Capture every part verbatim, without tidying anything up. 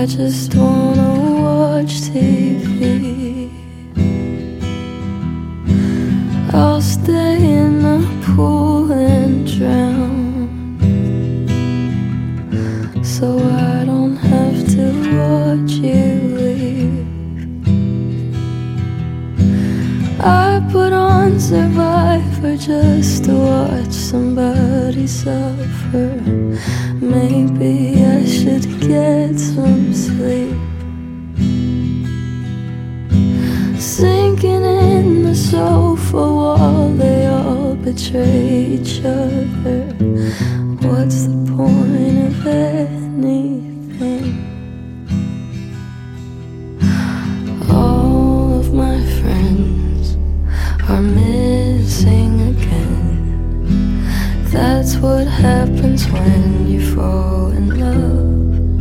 just wanna watch T V. I'll stay in the pool and drown, so I don't have to watch you leave. I put on Survivor just to watch somebody suffer. Maybe I should get some sleep. Sinking in the sofa wall, they all betray each other. What's the point of anything? All of my friends are missing again. That's what happens when you fall in love.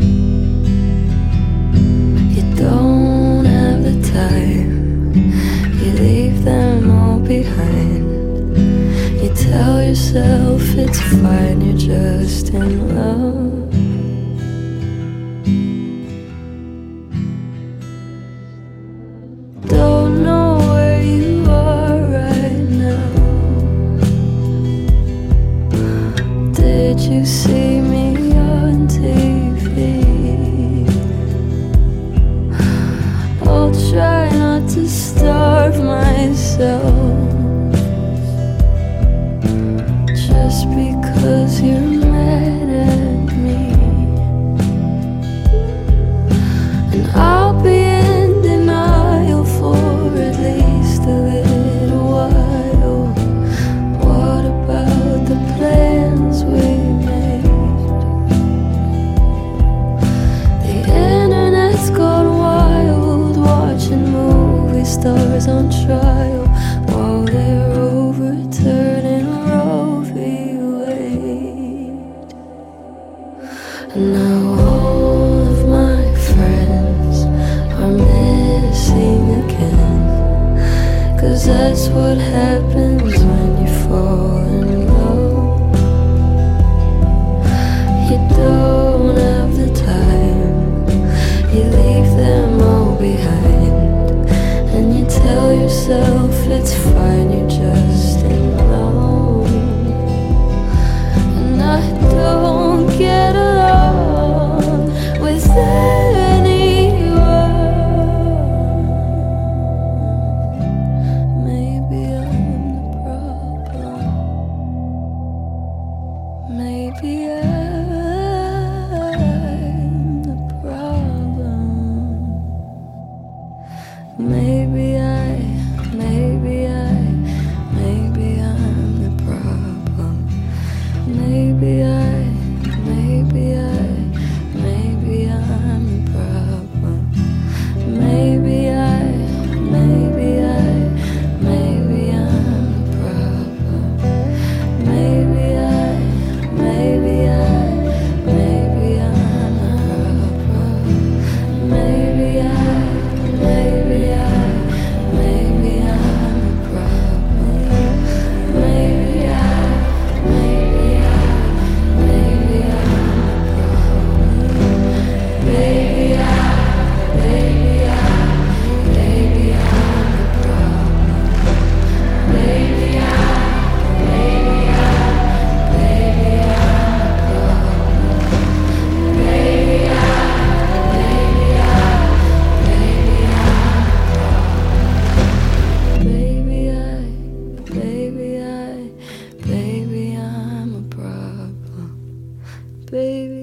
You don't have the time, you leave them all behind. You tell yourself it's fine, you're just in love. Don't know where you are right now. Did you see me on T V? I'll try not to starve myself just because you're mad at me. And I'll be in denial for at least a little while. What about the plans we made? The internet's gone wild, watching movie stars on trial while they're overturning Roe v. Wade. And now all of my friends are missing again, 'cause that's what happens when you fall in love. You don't have the time, you leave them all behind, and you tell yourself it's fine, you're just in love. And I don't get along with anyone. Maybe I'm the problem. Maybe I'm the problem. Maybe I, maybe I, maybe I'm the problem. Maybe I, maybe I, maybe I'm the problem. Maybe I, maybe I, maybe I'm the problem. Maybe I, maybe I, maybe I'm the problem. Maybe I, maybe I, maybe I'm the problem. Maybe I, maybe I, maybe I'm the problem. Maybe I, maybe I, maybe I'm the problem. Maybe I, maybe I, maybe I'm the problem. Maybe I, maybe I, maybe I'm Baby, I, baby I, baby I'm a problem. Baby